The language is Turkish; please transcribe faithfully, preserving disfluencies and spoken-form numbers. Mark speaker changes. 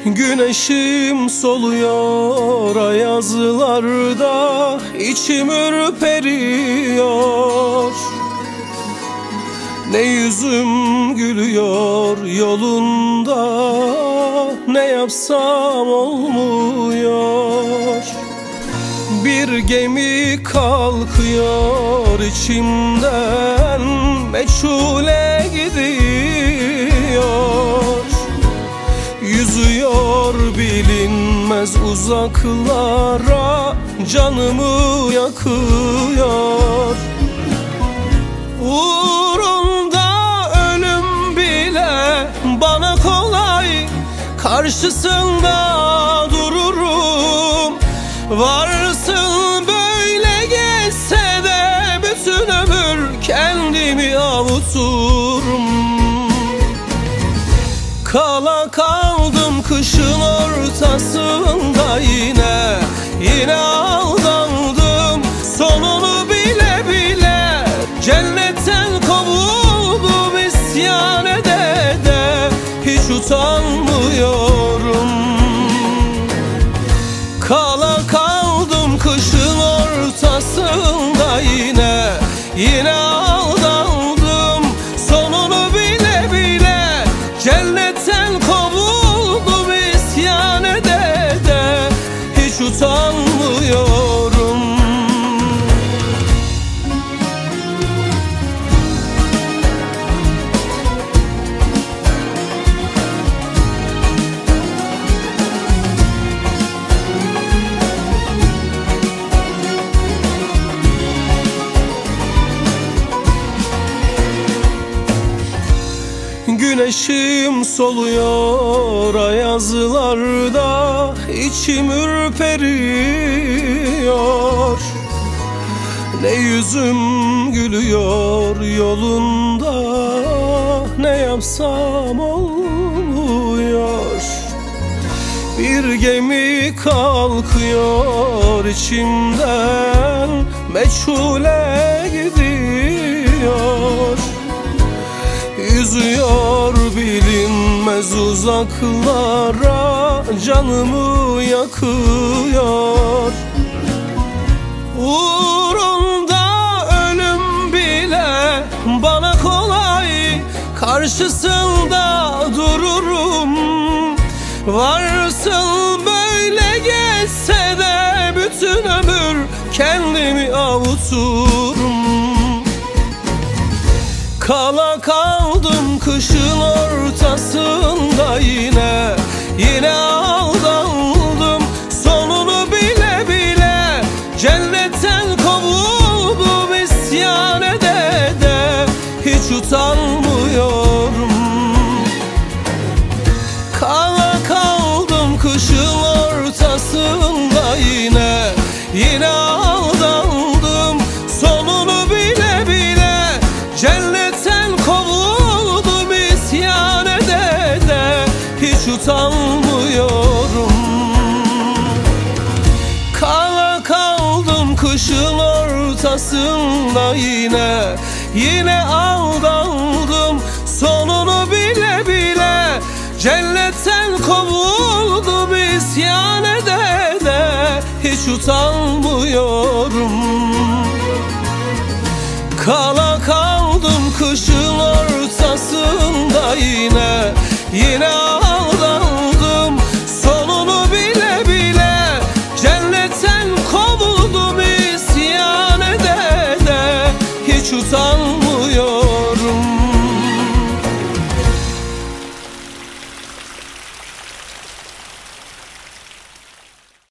Speaker 1: Güneşim soluyor ayazlarda, içim ürperiyor. Ne yüzüm gülüyor yolunda, ne yapsam olmuyor. Bir gemi kalkıyor içimden, meçhule gidiyor. Yüzüyor bilinmez uzaklara, canımı yakıyor. Uğrunda ölüm bile bana kolay, karşısında dururum. Varsın böyle geçse de bütün ömür kendimi avuturum. Kala kaldım kışın ortasında, yine yine aldandım. Sonunu bile bile cennetten kovuldum, isyan ede de hiç utanmıyorum. Kala kaldım kışın ortasında, yine yine aldandım. Sonunu bile bile cennetten kovuldum, isyan ede de hiç utanmıyorum. Güneşim soluyor ayazlarda, içim ürperiyor. Ne yüzüm gülüyor yolunda, ne yapsam olmuyor. Bir gemi kalkıyor içimden, meçhule gidiyor. Yüzüyor bilinmez uzaklara, canımı yakıyor. Uğrunda ölüm bile bana kolay, karşısında dururum. Varsın böyle geçse de bütün ömür kendimi avuturum. Kala kaldım kışın ortasında, yine yine aldandım. Sonunu bile bile cennetten kovuldum, isyan ede de hiç utanmıyorum. Kala kaldım kışın ortasında, yine yine aldandım. Sonunu bile bile cennetten kovuldum, isyan ede de hiç utanmıyorum. Kala kaldım kışın ortasında, yine yine aldandım. Sonunu bile bile cennetten kovuldum, isyan ede de hiç utanmıyorum. Kala kaldım kışın ortasında,